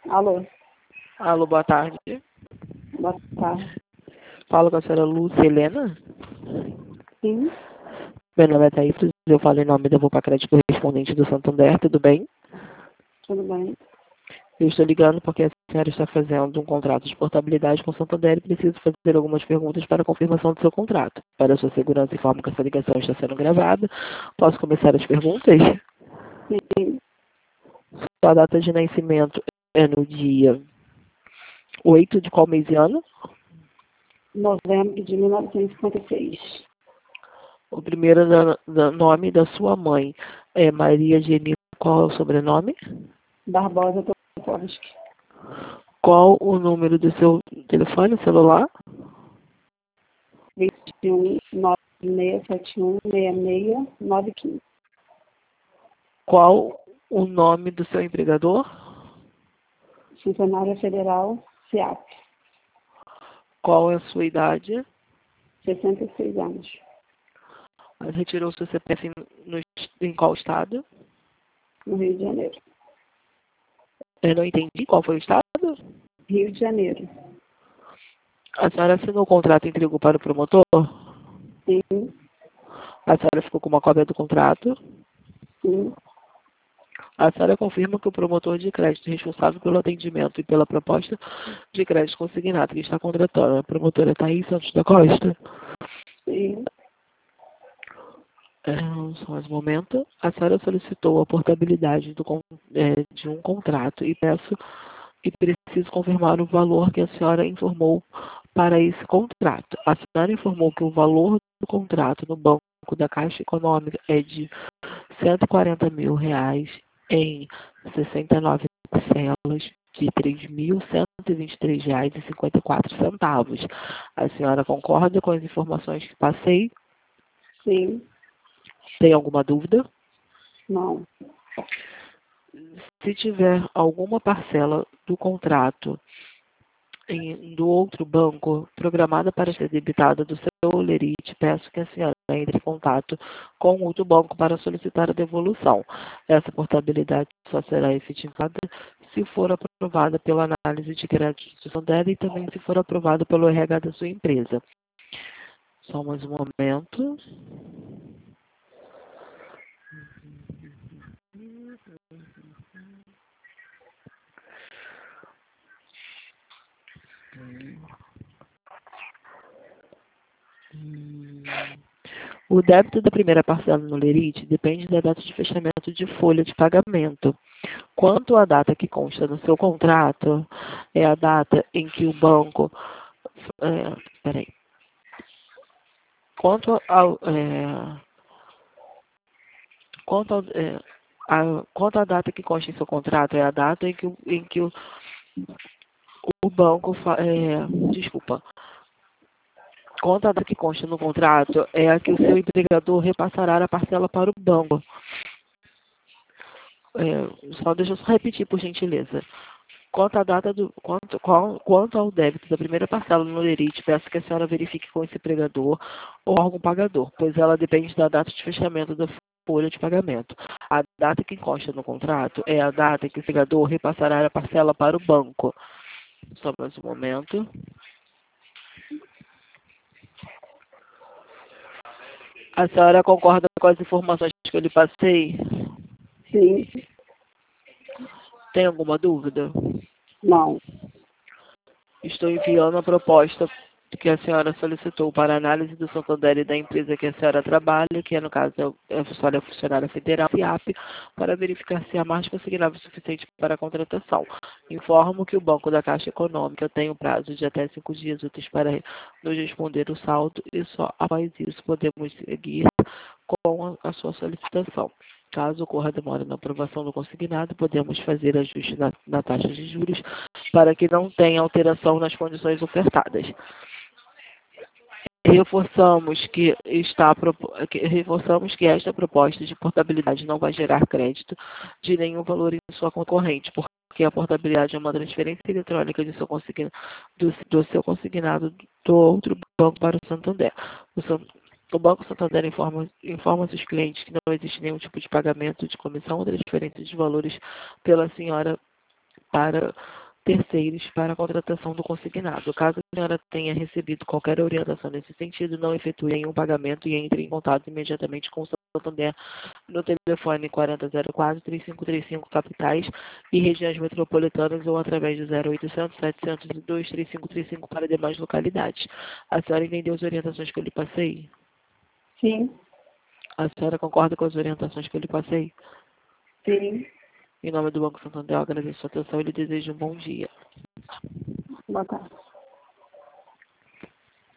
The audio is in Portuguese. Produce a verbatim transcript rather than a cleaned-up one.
Alô, Alô, boa tarde. boa tarde. Falo com a senhora Lúcia Helena. Sim, Meu nome é Thaís, eu falo em nome da Vopa Crédito Correspondente do Santander, tudo bem? tudo bem. Eu estou ligando porque a senhora está fazendo um contrato de portabilidade com o Santander e preciso fazer algumas perguntas para a confirmação do seu contrato. Para a sua segurança, informo que essa ligação está sendo gravada. Posso começar as perguntas? Sim, Sua data de nascimento é no dia oito de qual mês e ano? novembro de mil novecentos e cinquenta e seis. O primeiro da- da- nome da sua mãe é Maria Geni. Qual é o sobrenome? Barbosa Topolsky. Qual o número do seu telefone celular? vinte e um, nove seis sete um, seis seis nove um cinco. Qual o nome do seu empregador? Funcionária Federal, SEAP, Qual é a sua idade? sessenta e seis anos. Retirou seu C P F no, em qual estado? No Rio de Janeiro. Eu não entendi qual foi o estado. Rio de Janeiro. A senhora assinou o contrato e entregou para o promotor? Sim, A senhora ficou com uma cópia do contrato? sim, A senhora confirma que o promotor de crédito responsável pelo atendimento e pela proposta de crédito consignado que está contratando a promotora Thaís Santos da Costa? sim, É, só mais um momento. A senhora solicitou a portabilidade do, con- é, de um contrato e peço e preciso confirmar o valor que a senhora informou para esse contrato. A senhora informou que o valor do contrato no Banco da Caixa Econômica é de cento e quarenta mil reais em sessenta e nove parcelas de três mil cento e vinte e três reais e cinquenta e quatro centavos. A senhora concorda com as informações que passei? sim, Tem alguma dúvida? não, Se tiver alguma parcela do contrato em, do outro banco programada para ser debitada do seu lerite, peço que a senhora entre em contato com o outro banco para solicitar a devolução. Essa portabilidade só será efetivada se for aprovada pela análise de crédito dela e também se for aprovada pelo R H da sua empresa. Só mais um momento. Hum. O débito da primeira parcela no lerite depende da data de fechamento de folha de pagamento. Quanto à data que consta no seu contrato, é a data em que o banco... É, peraí. Quanto ao... É, quanto, ao é, a, quanto à data que consta em seu contrato, é a data em que, o- em que o, o banco... Fa, é, desculpa. Quanto à data que consta no contrato, é a que o seu empregador repassará a parcela para o banco. É, só deixa eu só repetir, por gentileza. Quanto à data do quanto, qual, quanto ao débito da primeira parcela no lerite, peço que a senhora verifique com esse empregador ou órgão pagador, pois ela depende da data de fechamento da folha de pagamento. A data que consta no contrato é a data em que o empregador repassará a parcela para o banco. Só mais um momento. A senhora concorda com as informações que eu lhe passei? sim, Tem alguma dúvida? não, Estou enviando a proposta que a senhora solicitou para análise do Santander e da empresa que a senhora trabalha, que é, no caso é a senhora funcionária federal, SEAP, para verificar se há margem consignável suficiente para a contratação. Informo que o Banco da Caixa Econômica tem o prazo de até cinco dias úteis para nos responder o saldo e só após isso podemos seguir com a, a sua solicitação. Caso ocorra demora na aprovação do consignado, podemos fazer ajuste na, na taxa de juros para que não tenha alteração nas condições ofertadas. Reforçamos que, está, que, reforçamos que esta proposta de portabilidade não vai gerar crédito de nenhum valor em sua concorrente, porque a portabilidade é uma transferência eletrônica de seu consigna, do, do seu consignado do outro banco para o Santander. O, San, o Banco Santander informa, informa seus clientes que não existe nenhum tipo de pagamento de comissão ou transferência de valores pela senhora para terceiros para a contratação do consignado. Caso a senhora tenha recebido qualquer orientação nesse sentido, não efetue nenhum pagamento e entre em contato imediatamente com o Santander no telefone quatro zero zero quatro, três cinco três cinco capitais e regiões metropolitanas ou através do zero oitocentos, setecentos e dois, três cinco três cinco para demais localidades. A senhora entendeu as orientações que eu lhe passei? Sim. A senhora concorda com as orientações que eu lhe passei? Sim. Em nome do Banco Santander, eu agradeço a sua atenção e lhe desejo um bom dia. Boa tarde.